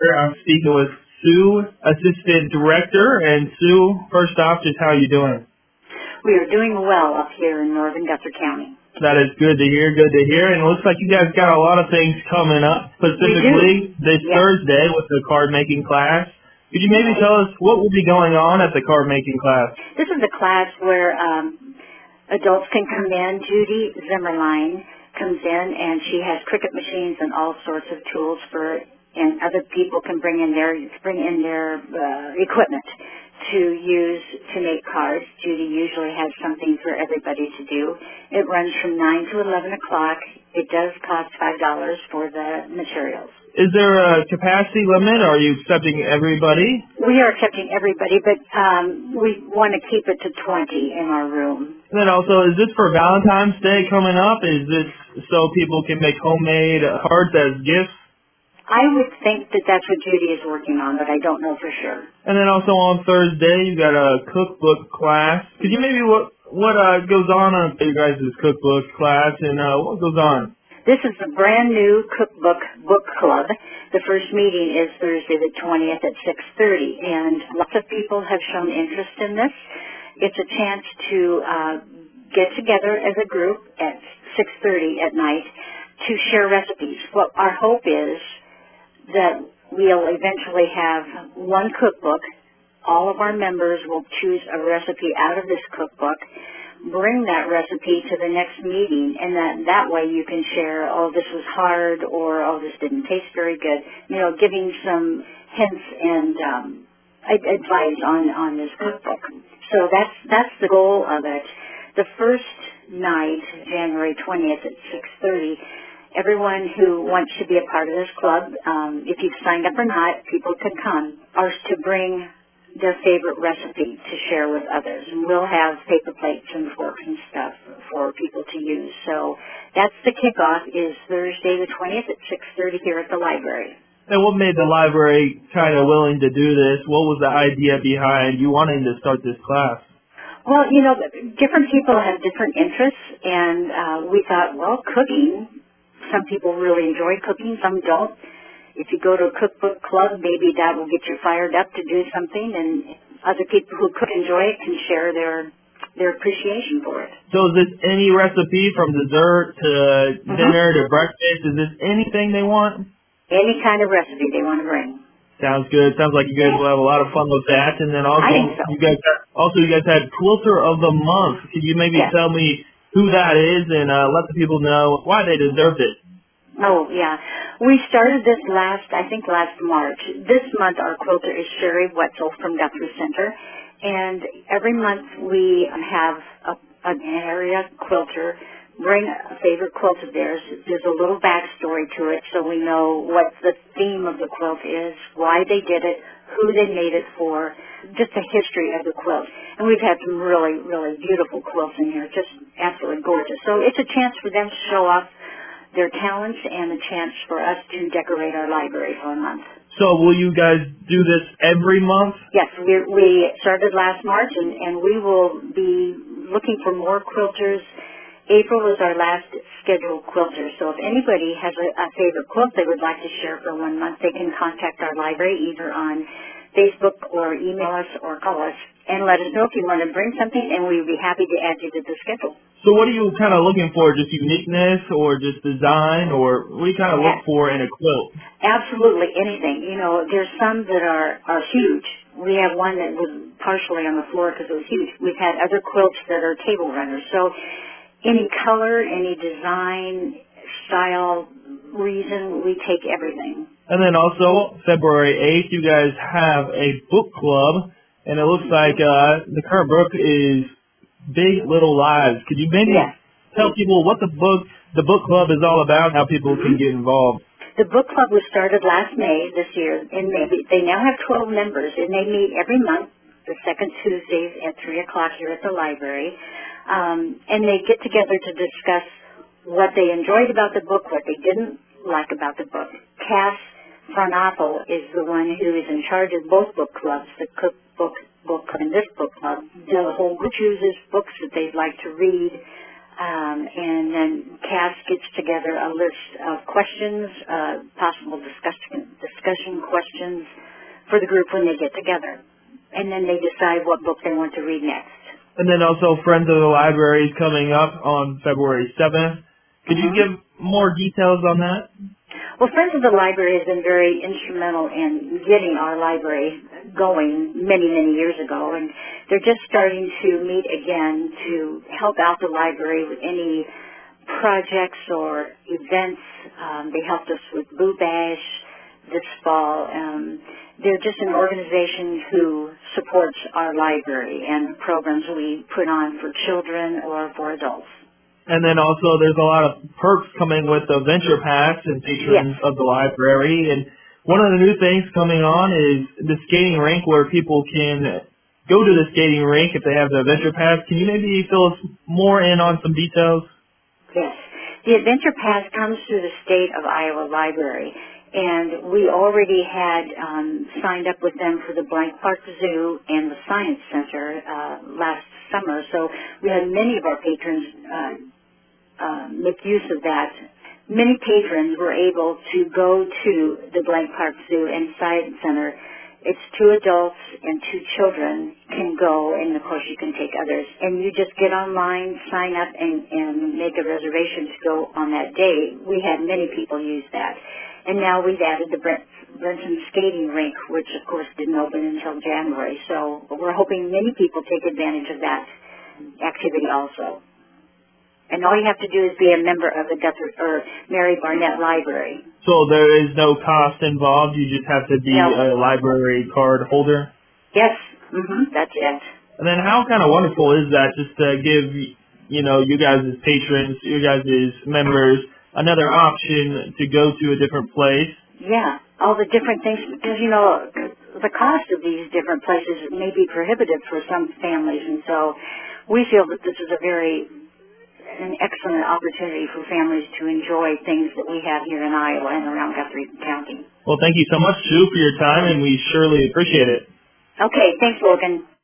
here. I'm speaking with Sue, Assistant Director. And Sue, first off, just how are you doing? We are doing well up here in northern Guthrie County. That is good to hear, And it looks like you guys got a lot of things coming up, specifically this Thursday with the card-making class. Could you maybe tell us what will be going on at the card-making class? This is a class where adults can come in. Judy Zimmerline comes in, and she has Cricut machines and all sorts of tools and other people can bring in their equipment to use to make cards. Judy usually has something for everybody to do. It runs from 9 to 11 o'clock. It does cost $5 for the materials. Is there a capacity limit, or are you accepting everybody? We are accepting everybody, but we want to keep it to 20 in our room. And then also, is this for Valentine's Day coming up? Is this so people can make homemade cards as gifts? I would think that that's what Judy is working on, but I don't know for sure. And then also on Thursday, you got a cookbook class. Could you maybe what goes on your guys' cookbook class, and what goes on? This is a brand new cookbook book club. The first meeting is Thursday the 20th at 6:30, and lots of people have shown interest in this. It's a chance to get together as a group at 6:30 at night to share recipes. What our hope is that we'll eventually have one cookbook. All of our members will choose a recipe out of this cookbook, bring that recipe to the next meeting, and that way you can share, oh, this was hard, or oh, this didn't taste very good, giving some hints and advice on this cookbook. So that's the goal of it. The first night, January 20th at 6:30, everyone who wants to be a part of this club, if you've signed up or not, people can come, are to bring their favorite recipe to share with others. And we'll have paper plates and forks and stuff for people to use. So that's the kickoff, is Thursday the 20th at 6:30 here at the library. And what made the library kind of willing to do this? What was the idea behind you wanting to start this class? Well, different people have different interests, and we thought, well, cooking, some people really enjoy cooking, some don't. If you go to a cookbook club, maybe that will get you fired up to do something, and other people who could enjoy it can share their appreciation for it. So is this any recipe from dessert to dinner to breakfast? Is this anything they want? Any kind of recipe they want to bring. Sounds good. Sounds like you guys will have a lot of fun with that. And then also, I think so. you guys had Quilter of the Month. Could you maybe tell me who that is and let the people know why they deserved it? Oh, yeah. We started this last March. This month our quilter is Sherry Wetzel from Guthrie Center. And every month we have an area quilter bring a favorite quilt of theirs. There's a little backstory to it so we know what the theme of the quilt is, why they did it, who they made it for, just a history of the quilt. And we've had some really, really beautiful quilts in here, just absolutely gorgeous. So it's a chance for them to show off their talents and a chance for us to decorate our library for a month. So will you guys do this every month? Yes, we started last March, and we will be looking for more quilters. April is our last scheduled quilter, so if anybody has a favorite quilt they would like to share for 1 month, they can contact our library either on Facebook or email us or call us and let us know if you want to bring something, and we would be happy to add you to the schedule. So what are you kind of looking for? Just uniqueness or just design, or what do you kind of look for in a quilt? Absolutely anything. There's some that are huge. We have one that was partially on the floor because it was huge. We've had other quilts that are table runners. So any color, any design, style, reason, we take everything. And then also, February 8th, you guys have a book club, and it looks like the current book is Big Little Lives. Could you maybe tell people what the book club is all about, how people can get involved? The book club was started last May this year, and they now have 12 members, and they meet every month, the second Tuesdays at 3 o'clock here at the library. And they get together to discuss what they enjoyed about the book, what they didn't like about the book. Cass Fronapo is the one who is in charge of both book clubs, the cookbook book club and this book club. The whole group chooses books that they'd like to read And then Cass gets together a list of questions, possible discussion questions for the group when they get together. And then they decide what book they want to read next. And then also Friends of the Library is coming up on February 7th. Could you give more details on that? Well, Friends of the Library has been very instrumental in getting our library going many, many years ago, and they're just starting to meet again to help out the library with any projects or events. They helped us with Boo Bash this fall. They're just an organization who supports our library and programs we put on for children or for adults. And then also there's a lot of perks coming with the Venture Pass and patrons of the library. And one of the new things coming on is the skating rink where people can go to the skating rink if they have the Venture Pass. Can you maybe fill us more in on some details? Yes. The Adventure Pass comes through the State of Iowa Library. And we already had signed up with them for the Blank Park Zoo and the Science Center last summer. So we had many of our patrons make use of that. Many patrons were able to go to the Blank Park Zoo and Science Center. It's 2 adults and 2 children can go, and of course you can take others. And you just get online, sign up, and make a reservation to go on that day. We had many people use that. And now we've added the Brenton Skating Rink, which of course didn't open until January. So we're hoping many people take advantage of that activity also. And all you have to do is be a member of the Mary Barnett Library. So there is no cost involved. You just have to be a library card holder? Yes. That's it. And then how kind of wonderful is that just to give, you guys as patrons, you guys as members, another option to go to a different place? Yeah, all the different things, because, the cost of these different places may be prohibitive for some families, and so we feel that this is an excellent opportunity for families to enjoy things that we have here in Iowa and around Guthrie County. Well, thank you so much, Sue, for your time, and we surely appreciate it. Okay, thanks, Logan.